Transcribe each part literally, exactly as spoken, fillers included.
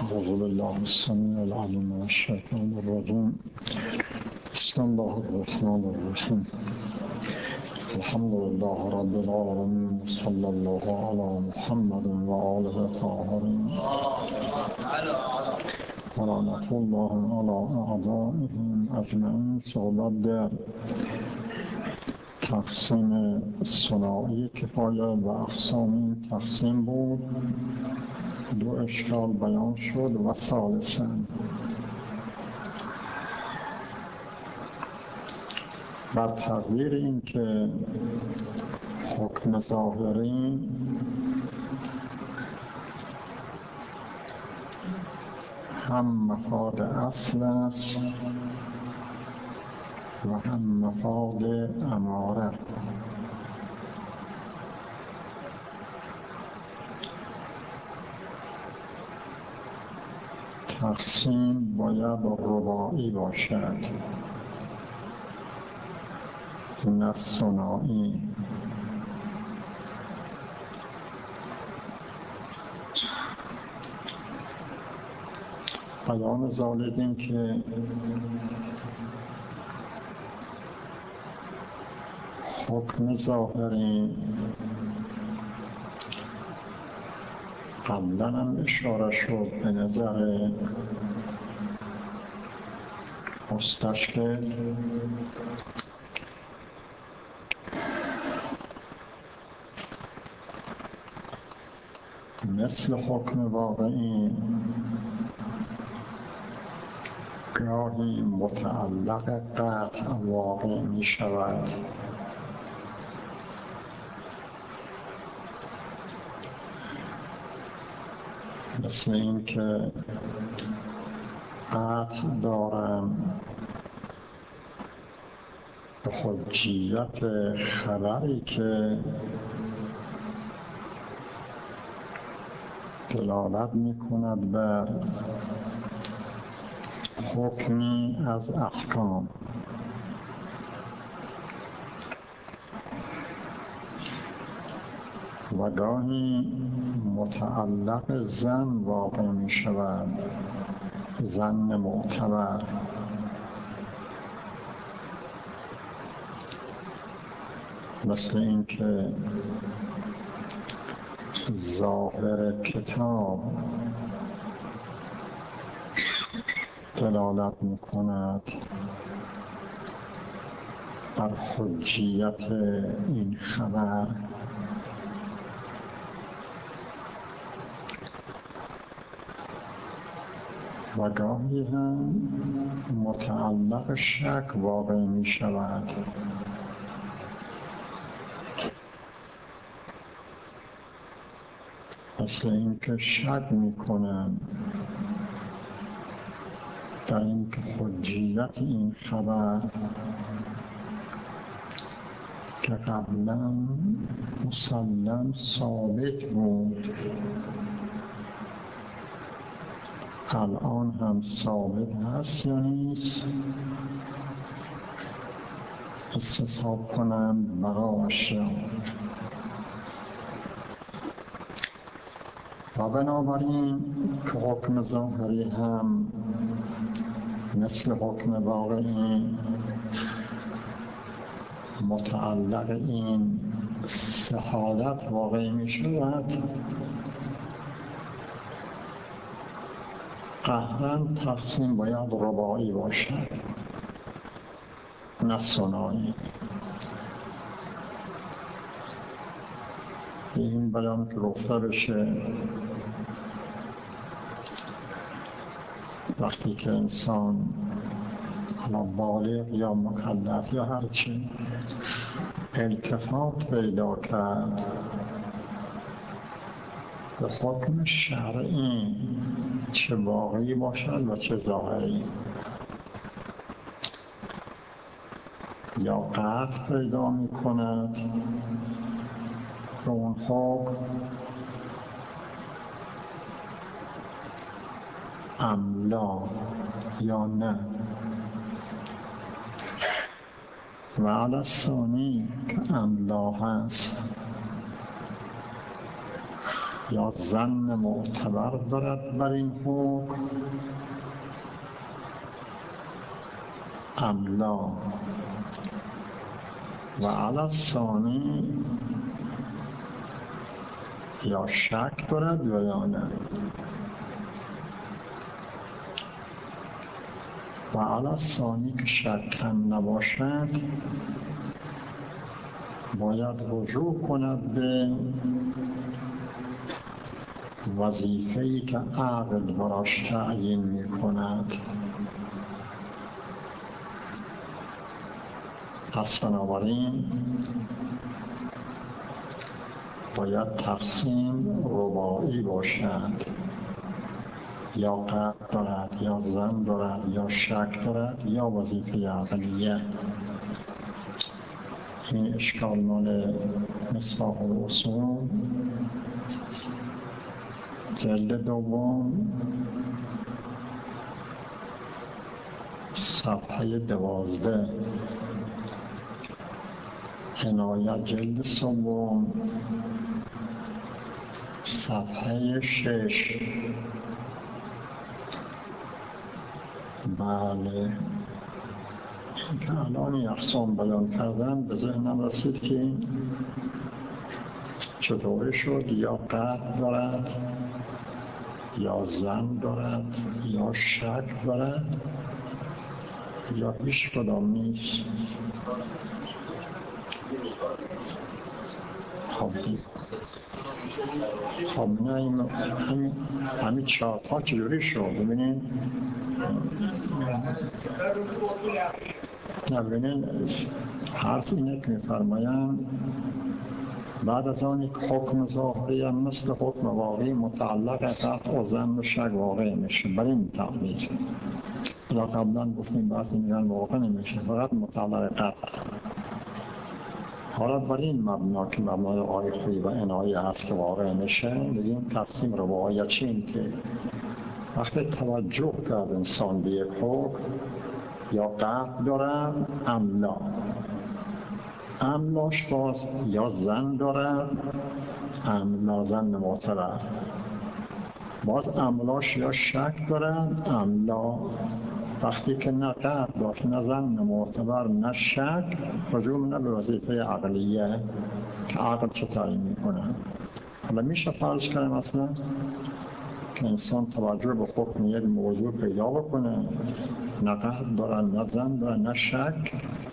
أعوذ بالله السميع العليم من الشيطان الرجيم. بسم الله الرحمن الرحيم. الحمد لله رب العالمين، صلى الله على محمد وآله الطاهرين، ولعنة الله على أعدائهم أجمعین. صحبت در تقسیم ثنایی کفایه و اقسام این تقسیم بود. دو اشکال بیان شد و ثالثاً بر تقدیر این که حکم ظاهری هم مفاد اصل است و هم مفاد اماره. تقسیم باید رباعی باشد، نه ثنایی. بیان ذالک این که حکم ظاهری قبلا هم اشاره شد به نظر مستشکل مثل حکم واقعی گاهی متعلق قطع واقع می شود، مثل این که قطع دارم به حجیت خبری که دلالت می کند بر حکمی از احکام، و گاهی متعلق ظن واقع می شود، ظن معتبر، مثل این که ظاهر کتاب دلالت می کند بر حجیت این خبر، و گاهی هم متعلق شک واقع می شود، مثل این که شک می کنم در این که حجیت این خبر که قبلا مسلم ثابت بود الان هم ثابت هست یا نیست، استصحاب کنم بقاش. و بنابراین که حکم ظاهری هم مثل حکم واقعی متعلق این سه حالت واقع می شود، قطعاً تقسیم باید رباعی باشد، نه ثنایی. این بیان که گفته بشه وقتی که انسان بالغ یا مکلف یا هرچی التفات پیدا کرد به حکم شرعی، چه واقعی باشد و چه ظاهری، یا قطع پیدا می کند به اون حکم املا یا نه، و علی الثانی که املا هست یا ظن معتبر دارد بر این حکم ام لا. و علی الثانی یا شک دارد و یا نه. و علی الثانی که شک هم نباشد باید رجوع کند به وظیفه‌ای که عقل براش تعیین می کند. پس بنابراین باید تقسیم رباعی باشد، یا قطع دارد یا ظن دارد یا شک دارد یا وظیفه عقلیه. این اشکال مال مصباح الاصول جلد دوم صفحه دوازده، عنایت جلد سوم صفحه شش. بله که الان این اقسام بیان کردن به ذهنم رسید که این چطوری شد. یا قطع دارد یا ظن دارد یا شک دارد یا هیچ کدام نیست. خب خب نه این همین همین چهار ها چجوری شد؟ ببینین نه ببینین حرف اینه که میفرمایم بعد از آن یک حکم ظاهری هم مثل حکم واقعی متعلق قطع و ظن و شک واقع میشه. برای این تعبیر را قبلا گفتیم بعضی میگن واقع نمیشه، فقط متعلق قطع. حالا برای این مبنا که مبنای آیخوی و عنایه هست که واقع میشه، بگیم تقسیم رباعیت این که وقتی توجه کرد انسان به یک حکم یا قطع دارد ام لا، ام لاش باز یا ظن دارد ام لا ظن معتبر، باز ام لاش یا شک دارد ام لا. وقتی که نه قطع داشت نه ظن معتبر نه شک، رجوع نه به وظیفه عقلیه که عقل چه تعیین میکنه. حالا میشه فرض کنیم اصلا که انسان توجه به حکم یک موضوع پیدا بکنه، نه قطع دارن نه ظن دارن نه شک.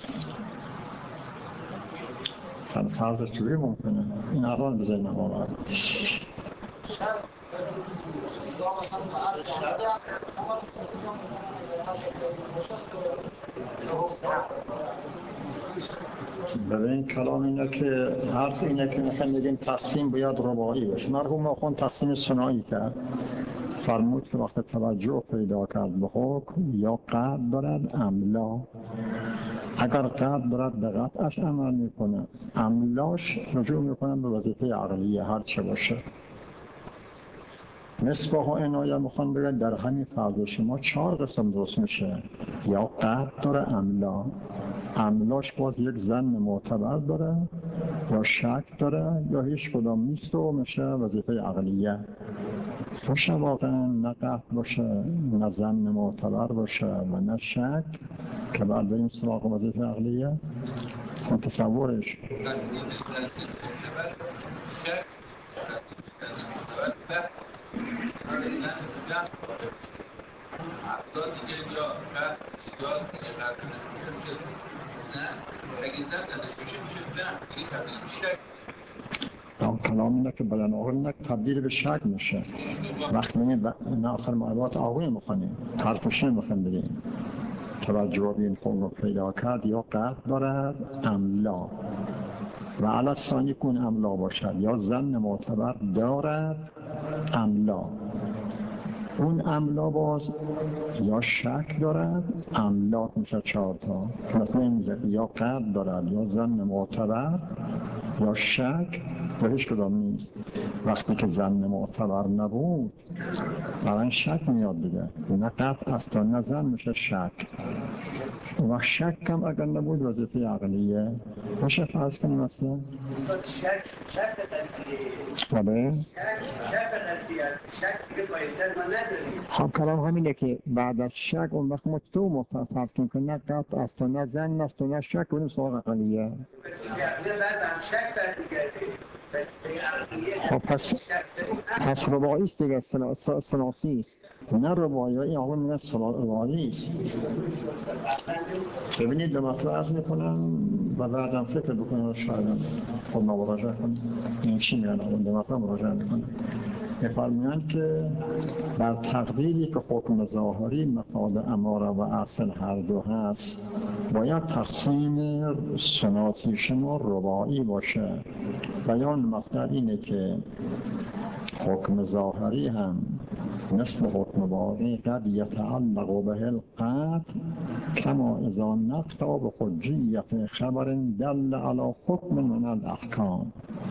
اصلا فرض چوری ممکنه؟ این الان بذاری نمارد ببین کلام اینه که حرف اینه که میخوایم بگیم تقسیم باید رباعی باشه. مرحوم آخوند تقسیم ثنایی کرد، فرمود که وقت توجه پیدا کرد به حکم یا قطع دارد ام لا، اگر قطع دارد به قطعش عمل میکنه، ام لاش رجوع میکنه به وظیفه عقلیه هر چه باشه. مصباح و عنایه میخوان بگن در همین فرض شما چهار قسم درست میشه، یا قطع داره ام لا، ام لاش باز یک ظن معتبر داره یا شک داره یا هیچ کدام نیست و میشه وظیفه عقلیه. باشه واقعا نه قطع باشه نه ظن معتبر باشه و نه شک که بعد بریم سراغ وظیفه عقلیه. اون تصورش کلام اینه که بدن آخر اینه که تبدیل به شک میشه. وقتی میگیم نه آخر معلومات آقوی میخونیم حرفش نمیخونیم بگیم توجه به این حکم پیدا کرد یا قطع دارد ام لا، و علی الثانی کن ام لا باشد یا ظن معتبر دارد ام لا. اون ام لا باز یا شک دارد ام لا میشه چهار تا. مثلا اینجا یا قطع دارد یا ظن معتبر یا شک و هیچ کدام نیست. وقتی که ظن معتبر نبود برای شک میاد دیگه، نه قطع است نه ظن میشه شک. و شک هم اگر نبود وظیفه عقلیه باشه فرض کنیم مثلا شک شک قصدیه بله شک قصدیه است شک دیگه پایین‌تر ما نداریم خب کلام همینه که بعد از شک اون وقت ما تو مفرد کنیم که نه قطع است و نه زن است و نه شک کنیم سوال عقلیه وظیفه عقلیه بعد هم شک برمیگرده وظیفه عقلیه خب پس پس رباعی است دیگه ثلاثی است نه رباعی این آقا میگه رباعی است ببینید به مطلب عرض میکنم و بعدم فکر بکنم شاید خود ما مراجعه کنم این چی میگن آقا به مطلب مراجعه میکنم می‌فرمایند که در تقدیری که حکم ظاهری مفاد اماره و اصل هر دو هست باید تقسیم سناتی شما رباعی باشه. بیان مطلب اینه که حکم ظاهری هم مثل حکم باقی قد یتعلق به القطع کما اذا نقطع به حجیت خبر دل علی حکم من الاحکام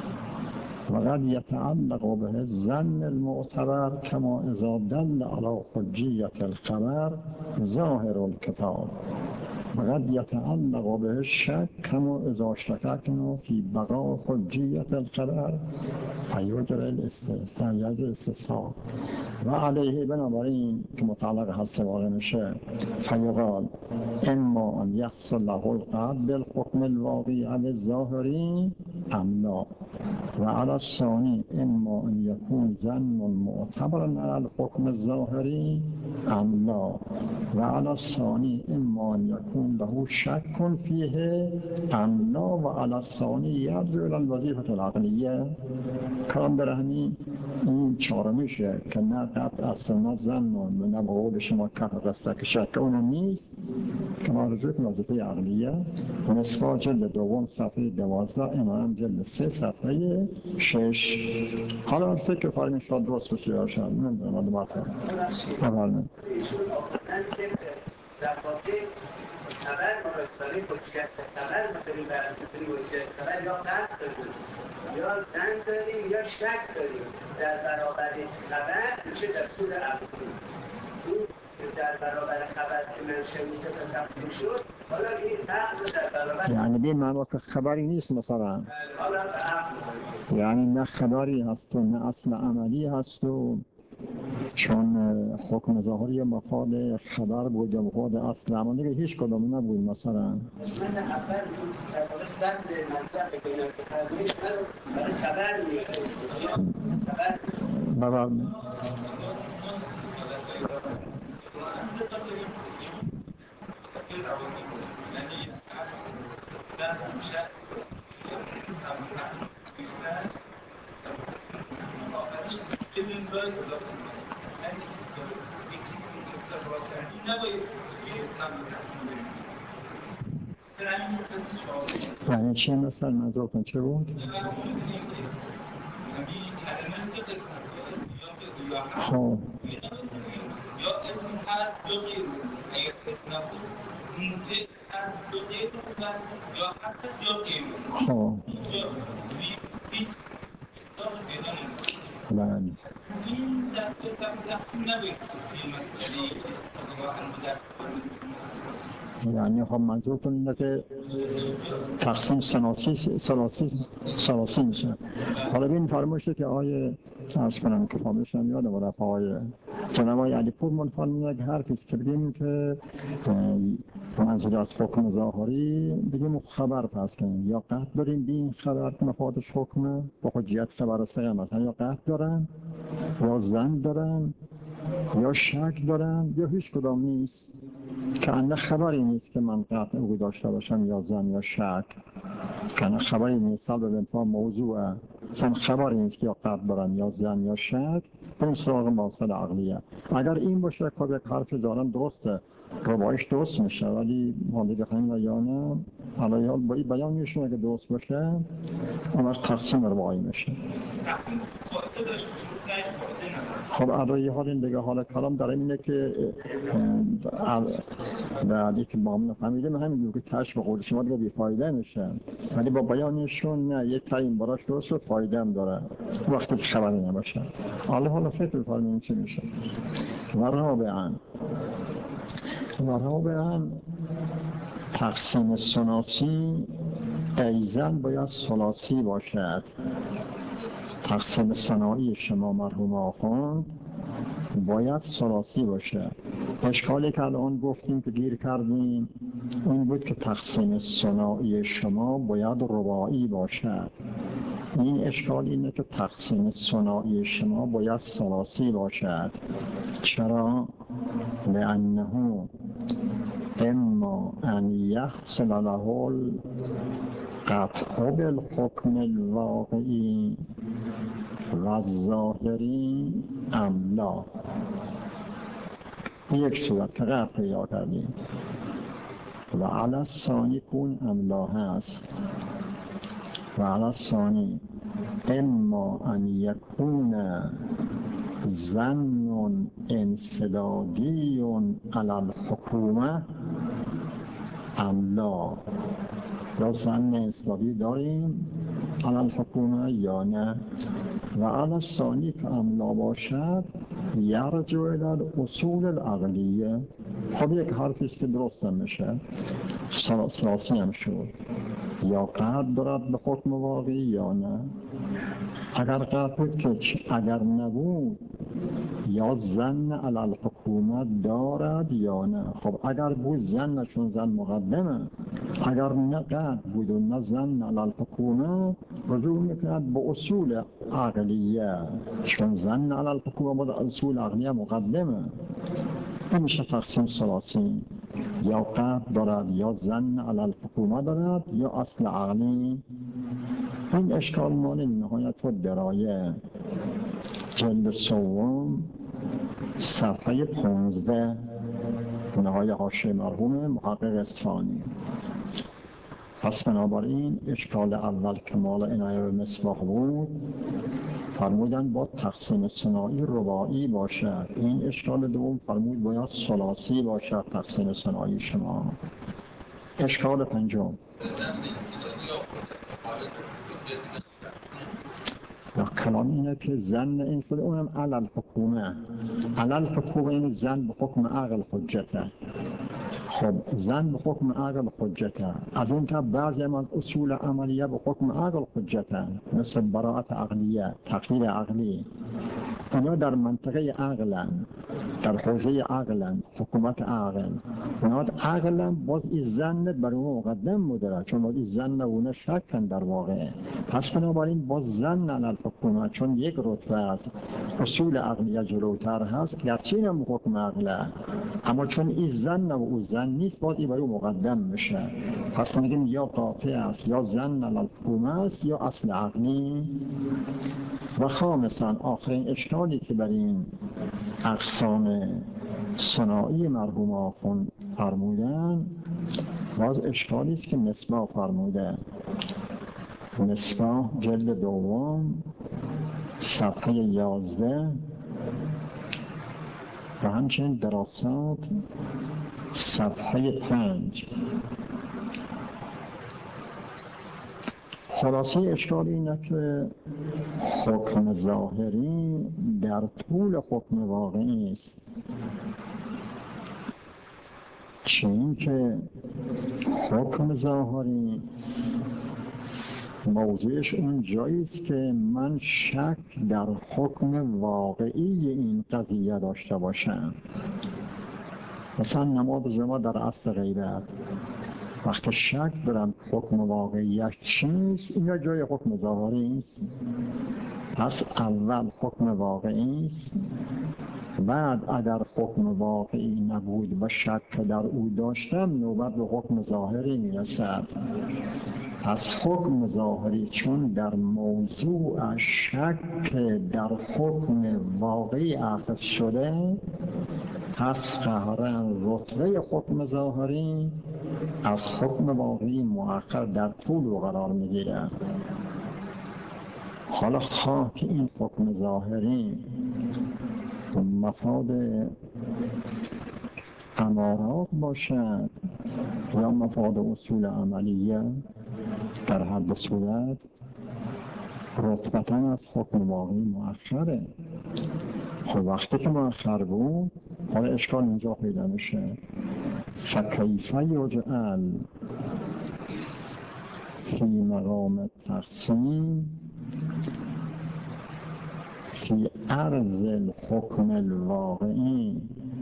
و قد یتعلق به الظن المعتبر کما اذا دل علی حجیت الخبر ظاهر الکتاب و قد یتعلق به الشک کما اذا شککنا فی بقاء حجیت الخبر فیجری الاستثناء و علیه بنابراین که متعلق هست واقع میشه فیقال اما ان یحصل له القطع بالحکم الواقعی علی الظاهری ام لا و علی الثانی اما ان یکون ظن معتبرا علی الحکم الظاهری ام لا و علی الثانی اما ان یکون له شک فیه ام لا و علی الثانی یرجع الی الوظیفه العقلیه. کلام در همین این چهارمیشه که نه قطع است نه ظن و نه به قول شما کفر است که شک اونم نیست که ما رجوع کنیم وظیفه عقلیه. مصباح جلد دوم صفحه دوازده امام جلد سه صفحه شش. حالا فکر فرمی شاد درست بشه یا شاید نمیدونم آدم آخر بفرمایید. ایشون آمدن که در واقع خبر مرتبه حجیت خبر مثل بحث کنیم حجیت خبر یا قطع داریم یا زن داریم یا شک داریم در برابر خبر میشه دستور عقلی. این در برابر خبر که منشه میشه تقسیم شد حالا این عقل در برابر یعنی به معنی که خبری نیست مثلا حالا به عقل یعنی نه خبری هست و نه اصل عملی هست و چون حکم ظاهری مفاد خبر بود یا مفاد اصل عملی که هیچ کدام نبود مثلا من اول بود در واقع سند مطلب که اینا که فرمیش من برای خبر میاره خبر ببرمید یعنی چه مثل منظور کن چه بود؟ خب یا اسم هست یا غیر اگر اسم نبود ممکن هست یا غیر بودن یا حتی هست یا غیر خب اینجا هیچ اصلاح پیدا بله نمید این دست به سمت تقسیم نبرسید این مسئله که اصلاح هم دست یعنی خب منظور کن اینه که تقسیم سناسی سلاسی سلاسی میشه. حالا بین فرموشه که آیه ارز کنم که فهمشم یادم و رفت آیه جناب آقای علی پور من فرمونه که هر کسی که بگیم که منظور از حکم ظاهری بگیم خبر پس کنیم یا قطع داریم به این خبر که مفادش حکمه با حجیت خبر سه مثلا یا قطع دارن یا زن دارن یا شک دارن یا هیچ کدام نیست که انه خبری نیست که من قطع او داشته باشم یا زن یا شک که انه خبری نیست سال به انتها موضوعه چون خبری نیست که یا قطع دارن یا زن یا شک اون سراغ مقصد عقلیه. اگر این باشه که یک حرف دارم درسته ربایش درست میشه ولی مالی بخواهیم و یا نه حالا بیانشون اگه درست باشه اون وقت تقسیم رباعی میشه. تقسیم فایده داشت تهش فایده نداره. خب عرایی حال این دیگه حال کلام در اینه که در یک معامله فهمیده من همین که تهش به قول شما دیگه بیفایده میشه، ولی با بیانشون نه یک تعیین براش درست شد فایده هم داره وقتی که خبری نباشه. حالا حالا فکر بفرمایید چی میشه. و رابعاً و رابعاً تقسیم ثلاثی ایزن باید ثلاثی باشد. تقسیم ثنایی شما مرحوم آخوند باید ثلاثی باشه. اشکالی که الان گفتیم که گیر کردیم این بود که تقسیم ثنایی شما باید رباعی باشد. این اشکال اینه که تقسیم ثنایی شما باید ثلاثی باشد. چرا؟ لأنه اما ان یحصل له القطع بالحکم الواقعی و الظاهری ام لا. یک صورت که قطع پیدا کردیم و علی الثانی کون ام لا هست و علی الثانی اما ان یکون ظن انسدادی علی الحکومه ام لا. یا ظن انسدادی داریم علی الحکومه یا نه. و علی الثانی که ام لا باشد یرجع الی الاصول العقلیه. خب یک حرفیست که درست میشه ثلاثی هم شد. یا قطع دارد به حکم واقعی یا نه. اگر قطع که اگر نبود یا ظن علی الحکومت دارد یا نه. خب اگر بود ظن چون ظن مقدمه، اگر نه قطع بود و نه ظن علی الحکومت رجوع میکند به اصول عقلیه چون ظن علی الحکومت بود اصول عقلیه مقدمه. این میشه تقسیم ثلاثی. یا قطع دارد یا ظن علی الحکومت دارد یا اصل عقلی. این اشکال مال نهایت و درایه جلد سوم صفحه پانزده نهایه حاشیه مرحوم محقق اصفهانی. پس بنابراین اشکال اول که مال عنایه به مصباح بود فرمودن با تقسیم ثنایی رباعی باشد. این اشکال دوم فرمود باید ثلاثی باشد تقسیم ثنایی شما. اشکال پنجم و کلام اینه که ظن انسان اونم علی الحکومه علی الحکومه این ظن به حکم عقل حجته. خب ظن به حکم عقل حجته. از اون که بعضی من اصول عملیه به حکم عقل حجته مثل براءت عقلیه تقریر عقلی. اونا در منطقه عقلن، در حوزه عقلن، حکومت عقل. اونا عقلن باز این ظن بر اون مقدم بوده چون باز این ظن اون شکن در واقع. پس بنابراین باز ظن علی الحکومت چون یک رتبه است اصول عقلیه جلوتر هست گرچه اینم حکم عقله اما چون این ظن و او ظن نیست باز این بر اون مقدم میشه. پس میگیم یا قاطع است یا ظن علی الحکومت است یا اصل عقلی. و خامسا آخرین اشکالی که بر این اقسام ثنایی مرحوم آخوند فرمودن باز اشکالی است که مصباح فرموده. مصباح جلد دوم صفحه یازده و همچنین دراسات صفحه پنج. خلاصه اشکال اینه که حکم ظاهری در طول حکم واقعی است. چه این که حکم ظاهری موضوعش اون جایی است که من شک در حکم واقعی این قضیه داشته باشم. مثلا نماز جمعه در اصل غیبت وقتی شک دارم حکم واقعیش چیست این جای حکم ظاهری است. پس اول حکم واقعی است بعد اگر حکم واقعی نبود و شک در او داشتم نوبت به حکم ظاهری میرسد. پس حکم ظاهری چون در موضوع شک در حکم واقعی اخذ شده پس قهرا رتبه حکم ظاهری از حکم واقعی مؤخر در طول و قرار میگیرد. حالا خواه که این حکم ظاهری مفاد امارات باشد یا مفاد اصول عملیه، در هر دو صورت رتبتاً از حکم واقعی مؤخره. خب وقتی که مؤخر بود، حالا اشکال اینجا پیدا میشه. فکیف یجعل فی مقام تقسیم فی عرض الحکم الواقعی.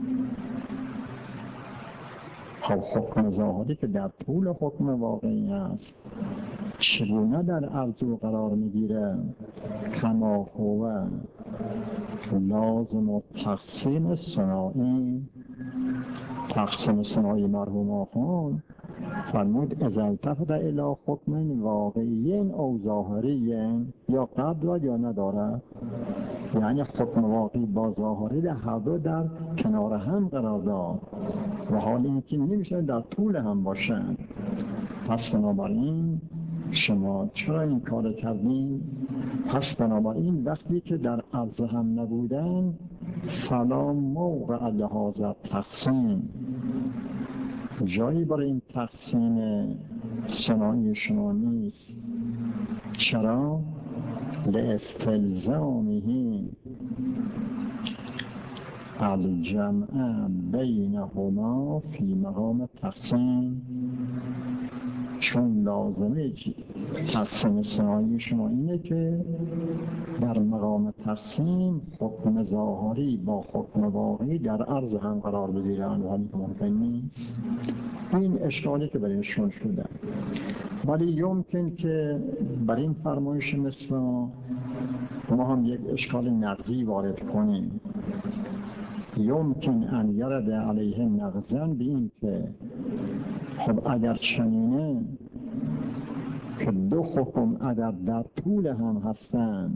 خب حکم ظاهری که در طول حکم واقعی است چگونه در عرض او قرار میگیره؟ کما هو لازم و تقسیم صناعی. تقسیم صناعی مرحوم آخوند فرمود اذا التفت الی حکم واقعی او ظاهری، یا قبل یا نداره، یعنی حکم واقعی با ظاهری در هر دو در کنار هم قرار داد و حال اینکه نمیشه در طول هم باشن. پس بنابراین شما چرا این کار کردین؟ پس بنابراین وقتی که در عرض هم نبودن فلا موقع لهذا تقسیم، جایی برای این تقسیم صناعی شما نیست. چرا؟ لاستلزامه الجمع بینهما فی مقام تقسیم، چون لازمه تقسیم صناعی شما اینه که در مقام تقسیم حکم ظاهری با حکم واقعی در عرض هم قرار بگیرن و حالی که ممکن نیست. این اشکالی که برایشون شده. ولی یمکن که بر این فرمایش مثل ما هم یک اشکال نقضی وارد کنیم. یمکن ان یرد علیه نقضاً به این که خب اگر چنینه که دو حکم اگر در طول هم هستن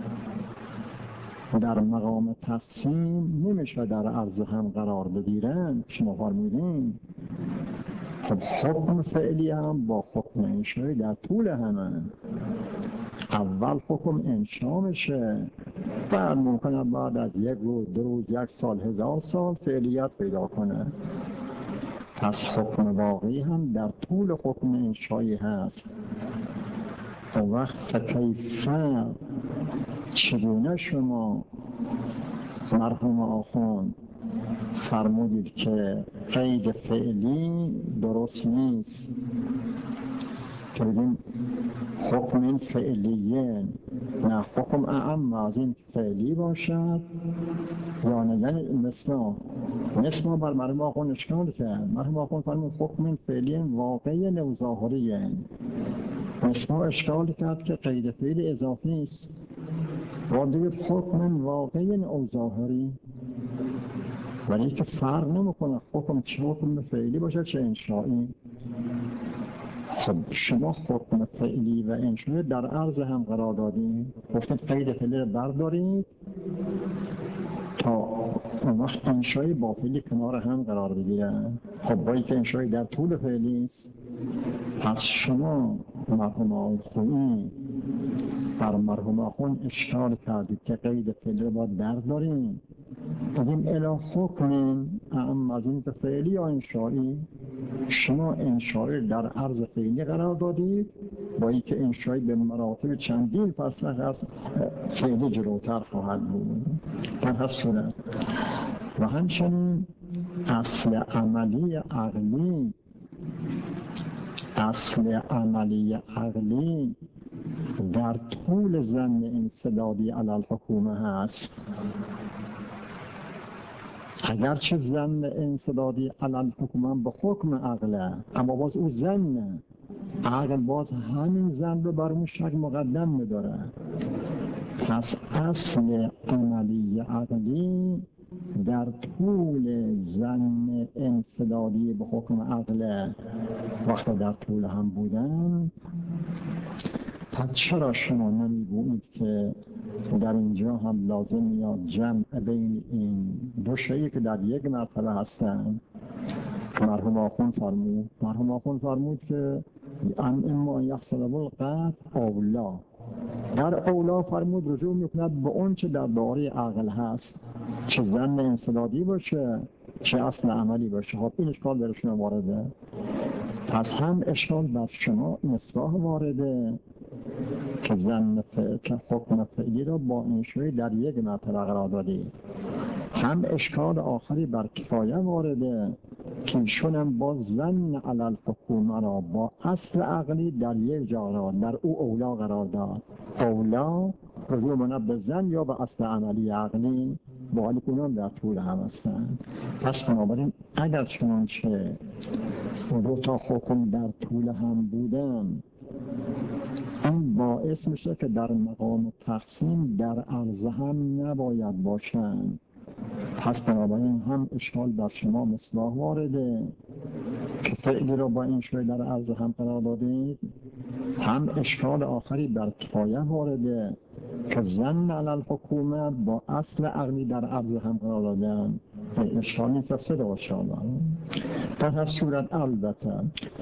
در مقام تقسیم نمیشه در عرض هم قرار بگیرن، شما فرمودین خب حکم فعلی هم با حکم انشایی در طول همه. اول حکم انشا میشه، بعد ممکنه بعد از یک روز، دو روز، یک سال، هزار سال فعلیت پیدا کنه. پس حکم واقعی هم در طول حکم انشایی هست. و وقت کیفه چگونه شما مرحوم آخوند فرمودید که قید فعلی درست نیست، که بگیم حکم فعلیه، نه حکم اعم از این فعلی باشد یا نه. یعنی مثل مثل بر مرحوم آخوند اشکال کرد. مرحوم آخوند فرمود حکم فعلی واقعی نو ظاهریه. مثل اشکال کرد که قید فعلی اضافی است و دیگه حکم واقعی نو ظاهری، ولی که فرق نمیکنه حکم چه حکم فعلی باشه چه انشائی. خب شما حکم فعلی و انشائی در عرض هم قرار دادیم، گفتید قید فعلی رو بردارید تا اون وقت انشائی با فعلی کنار هم قرار بگیرن. خب باید که انشائی در طول فعلی است. پس شما مرحوم آخوند بر مرحوم آخوند اشکال کردید که قید فعلی رو باید برداریم، بگیم الی حکم اعم از این فعلی یا انشائی. شما انشائی در عرض فعلی قرار دادید، با این که انشائی به مراتب چندین فصل هست فعلی جلوتر خواهد بود در هر صورت. و همچنین اصل عملی عقلی اصل عملی عقلی در طول ظن انسدادی علی الحکومه هست. اگرچه ظن انسدادی علی الحکومه به حکم عقله، اما باز او ظن عقل باز همین ظن رو بر اون شک مقدم می‌داره. پس اصل عملی عقلی در طول ظن انسدادی به حکم عقله وقتی در طول هم بودن، پس چرا شما نمیگویید که در اینجا هم لازم میاد جمع بین این دو شیئی که در یک مرتبه هستن. مرحوم آخوند فرمود مرحوم آخوند فرمود که ام اما یحصل القطع اولا، در اولا فرمود رجوع میکند به اون چه در داره عقل هست، چه ظن انسدادی باشه چه اصل عملی باشه. خب این اشکال در شما وارده، پس هم اشکال بر شما مصباح وارده که ظن فعل که حکم فعلی را با این شوی در یک مرتبه قرار دادی، هم اشکال آخری بر کفایه وارده که ایشونم با ظن علی الحکومه را با اصل عقلی در یک جا را در او اولا قرار داد. اولا رجوع منب به ظن یا به اصل عملی عقلی، با حالی کنان در طول هم هستند. پس بنابراین اگر چنانچه دو تا حکم در طول هم بودن، این باعث میشه که در مقام تقسیم در عرض هم نباید باشند. پس بنابراین هم اشکال در شما مصباح وارده که فعلی رو با این شوی در عرض هم قرار دادید، هم اشکال آخری بر کفایه وارده که ظن علی الحکومه با اصل عقلی در عرض هم قرار دادن. اشکالی که فده و شالا در هر صورت البته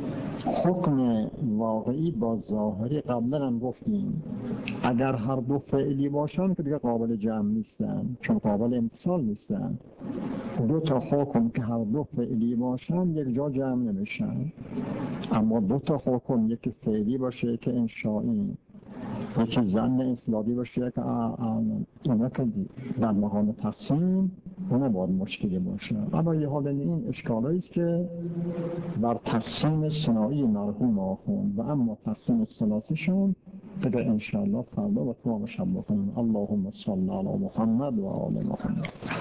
حکم واقعی با ظاهری قبلا هم گفتیم اگر هر دو فعلی باشن که دیگه قابل جمع نیستن، چون قابل امتصال نیستن. دو تا حکم که هر دو فعلی باشن یک جا جمع نمیشن، اما دو تا حکم یکی فعلی باشه که انشائی، یکی ظن انسدادی باشه که اینا که در مقام تقسیم اون باید مشکلی باشه. اما یه حال این اشکالایی است که بر تقسیم ثنایی مرحوم آخوند و اما تقسیم ثلاثیشون دیگه انشاءالله فردا و تمام شب بکنیم. اللهم صل علی محمد و آل محمد.